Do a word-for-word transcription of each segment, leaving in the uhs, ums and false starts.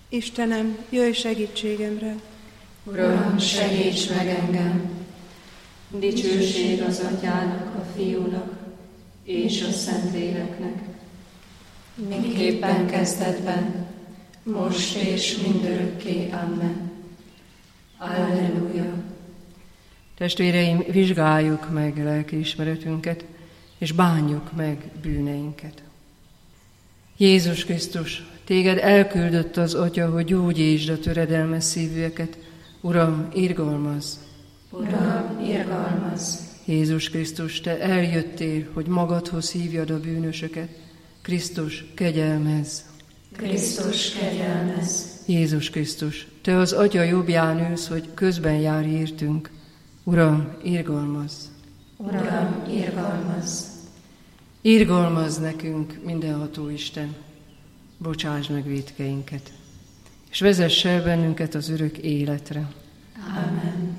Istenem, jöjj segítségemre! Uram, segíts meg engem! Dicsőség az Atyának, a Fiúnak és a Szentléleknek, miképpen kezdetben, most és mindörökké. Amen. Alleluja! Testvéreim, vizsgáljuk meg lelkiismeretünket, és bánjuk meg bűneinket. Jézus Krisztus, téged elküldött az Atya, hogy gyógyítsd a töredelmes szívűeket. Uram, irgalmazz! Uram, irgalmazz! Jézus Krisztus, te eljöttél, hogy magadhoz hívjad a bűnösöket. Krisztus, kegyelmezz! Krisztus, kegyelmezz! Jézus Krisztus, te az Atya jobbján ülsz, hogy közben járj értünk. Uram, irgalmazz! Uram, irgalmazz! Irgalmazz nekünk, mindenható Isten! Bocsásd meg vétkeinket, és vezess el bennünket az örök életre. Amen.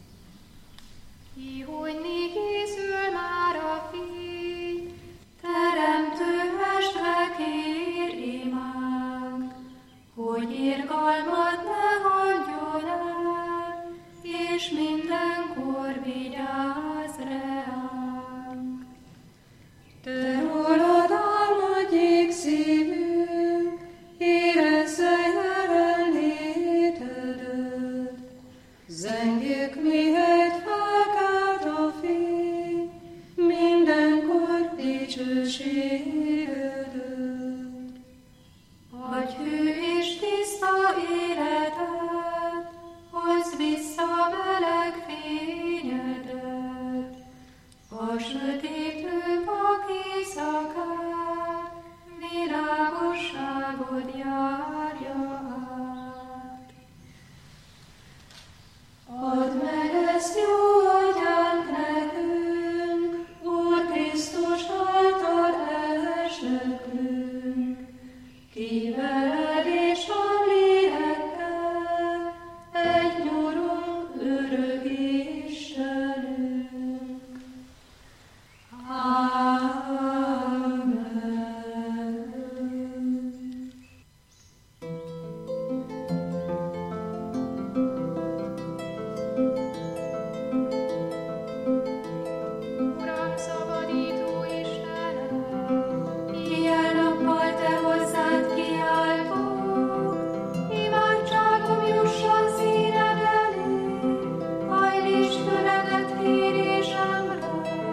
Kihújni készül már a fény, teremtő mestre kér imánk, hogy irgalmat ne hagyjon el, és mindenkor vigyázz ránk. Te rólad álmodjék szívünk, érezze jelenlétedet. Zengjék, mihelyt felkelt a fény, mindenkor dicsőségedet. Adj hű és tiszta életet, hozz vissza meleg fényedet, a sötétőbb a éjszakát, világosságod járja át. Add meg ezt jó atyánk nekünk, Úr Krisztus által esnökünk, ki veled és a lélekkel egy nyurunk, örök Istenünk. Amen. Uram, szabadító Istenem, Éjjel-nappal te hozzád kiáltok, imádságom jusson színed elé, hajlítsd füledet kérésemre.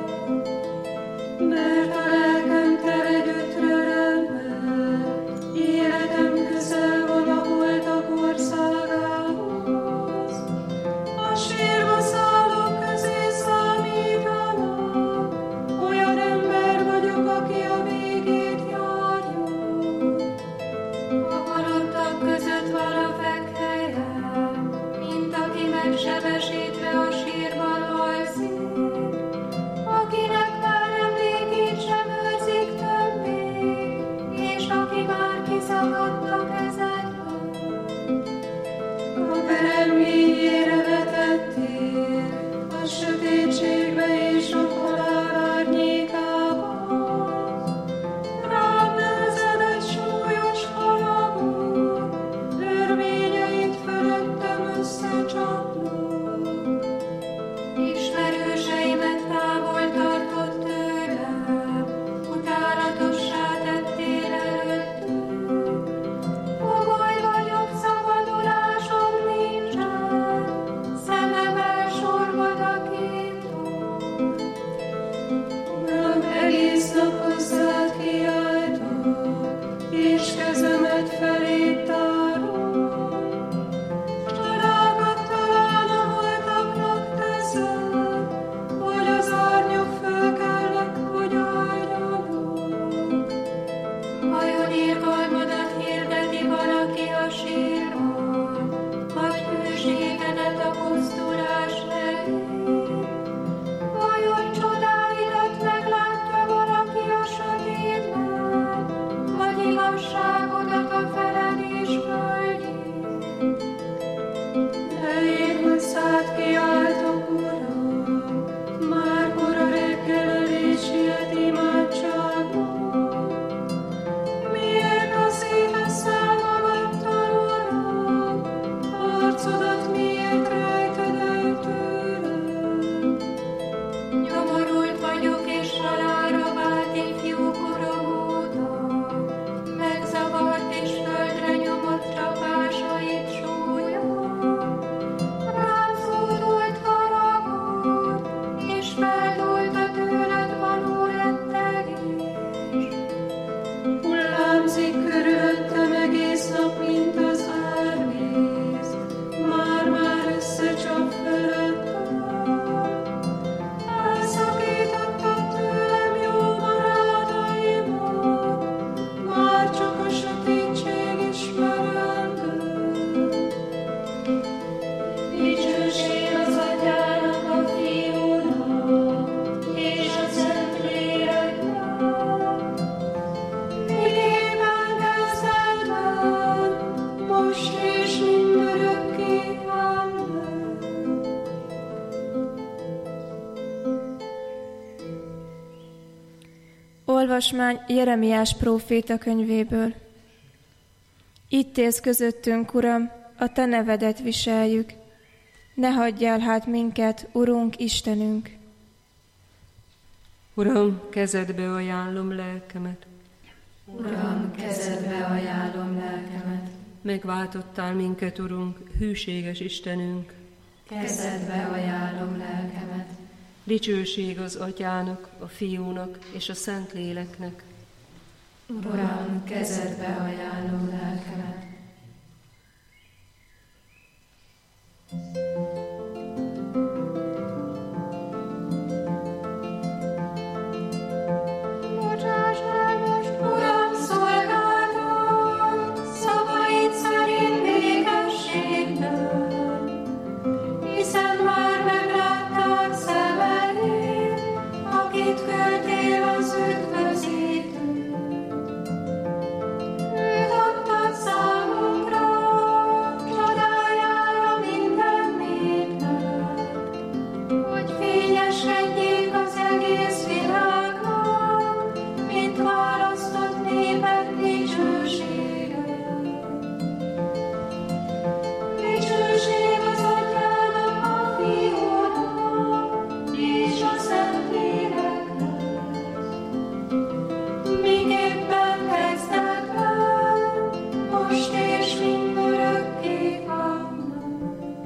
Mert a lelkem teregyött örömmel, életem közel van a holtak országához. A sírba szállók közé számítanak, olyan ember vagyok, aki a végét járja. A halottak között van a fekhelyem, mint aki megsebesítve a sírban alszik, akinek már emlékét sem őrzik többé, és aki már kiszakadt a kezedből. A pereményére vetettél, a sötétségbe és a halál árnyékában. Rám nehezed egy súlyos haragot, örvényeit fölöttem összecsapnak. Olvasmány Jeremiás próféta könyvéből. Itt élsz közöttünk, Uram, a Te nevedet viseljük. Ne hagyj el hát minket, Urunk, Istenünk! Uram, kezedbe ajánlom lelkemet. Uram, kezedbe ajánlom lelkemet. Megváltottál minket, Urunk, hűséges Istenünk. Kezedbe ajánlom lelkemet. Dicsőség az Atyának, a Fiúnak és a Szentléleknek. Uram, kezedbe ajánlom lelkemet. Bocsáss el most, Uram, szolgálatot, szavaid szerint békességben, hiszen már megláttad szemeid, akit küldtél az üdvözítő. Őt adtad számunkra, csodájára minden népnek, hogy fényesedjék az egész világnak, mint választott népek dicsősége. Dicsőség az Atyának, a Fiúnak és a Szentléleknek, miképpen kezdetben, most és mindörökké. Amen.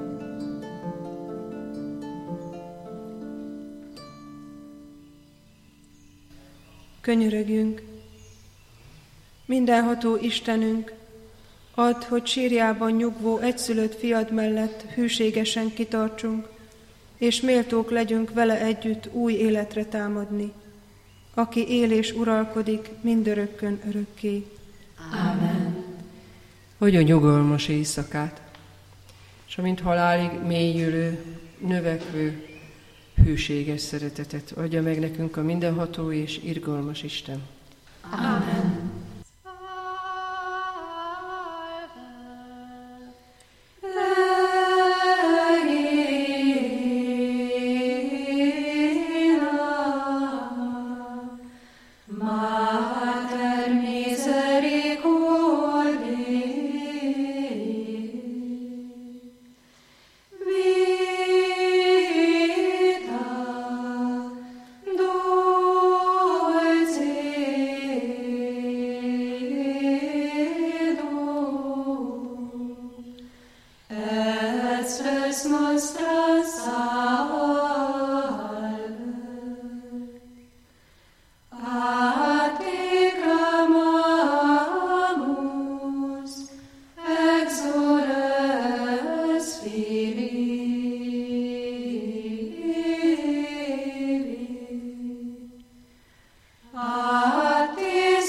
Könyörögjünk! Mindenható Istenünk, add, hogy sírjában nyugvó egyszülött fiad mellett hűségesen kitartsunk, és méltók legyünk vele együtt új életre támadni, aki él és uralkodik mindörökkön örökké. Amen. Adj a nyugalmas éjszakát, és amint halálig mélyülő, növekvő, hűséges szeretetet adja meg nekünk a mindenható és irgalmas Isten. Amen. Mater misericordiae, vita dulcedo, et spes nostra salve. A te clamamus, exores Filii. A te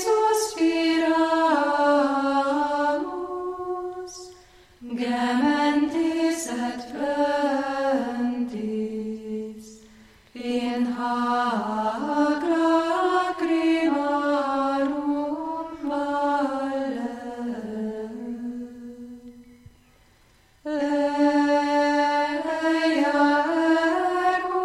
suspiramus, gementes et plentis, in hac lacrimarum valle. Eia ergo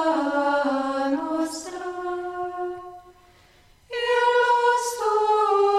advocata nostra, illus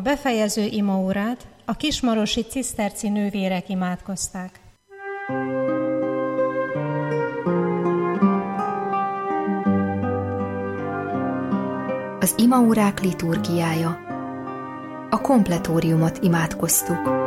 A befejező imaórát a kismarosi ciszterci nővérek imádkozták. Az imaórák liturgiája. A kompletóriumot imádkoztuk.